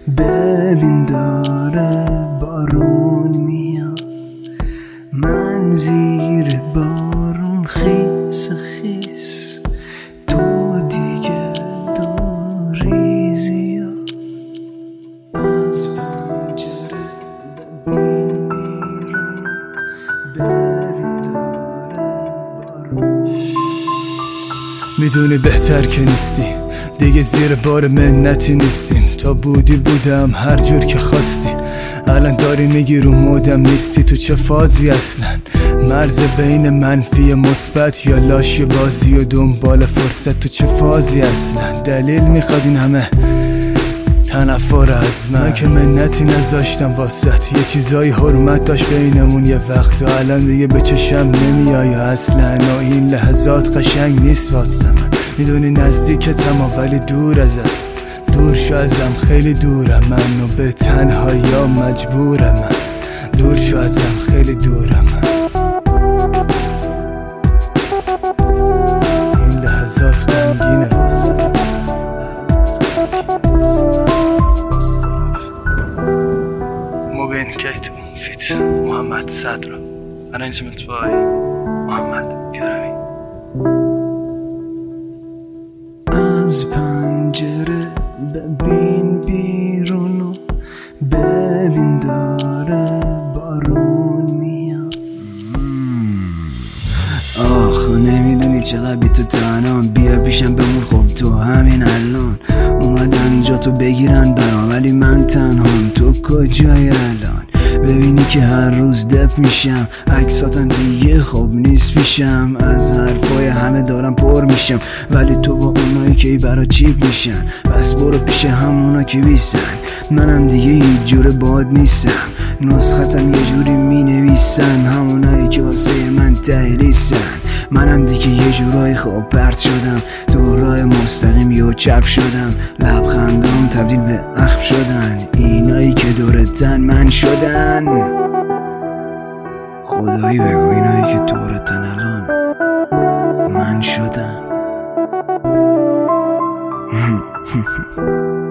ببین داره بارون میاد، من زیر بارون خیس خیس، تو دیگه دوری زیاد. از پنجره ببین بیرون، ببین داره بارون. میدونی بهتر که نیستی، دیگه زیر بار منتی نیستیم. تا بودی بودم هر جور که خواستی، الان داری میگی رو مودم نیستی. تو چه فازی اصلا؟ مرز بین منفی مثبت یا لاشی بازی و دنبال فرصت؟ تو چه فازی اصلا؟ دلیل میخواد این همه تنفر از من که منتی نذاشتم واسط. یه چیزای حرمت داشت بینمون یه وقت و الان دیگه به چشم نمیای اصلا. و این لحظات قشنگ نیست واسه من. میدونی نزدیکتم ولی دور ازت، دور شو ازم خیلی دورم من و به تنهایی مجبورم من. دور شو ازم خیلی دورم من. این لحظات غمگینه واسه من. مبین کیتو فیت محمد صدرا arrangement by محمد کرمی. از پنجره ببین بیرون و ببین داره بارون میاد. آخ نمیدونی چقدر بی تو تنام، بیا پیشم بمون. خب تو همین الان اومدن جا تو بگیرن برام، ولی من تنهام. تو کجای الان؟ ببینی که هر روز دپ میشم، عکساتم دیگه خوب نیست پیشم. از حرفای همه دارم پر میشم، ولی تو با اونایی که برا چیپ میشن. پس برو پیش همونا که بیسن، منم دیگه هیچ جور باد نیستم. نسختم یه جوری مینویسن، همونایی که واسه من تهریسن. منم دیگه یه جورای خوب پرت شدم، تو راه مستقیم یه چپ شدم. لبخندام تبدیل به اخم شدن، اینایی که دورتن من شدن. خدایی بگو اینایی که دورتن الان من شدن.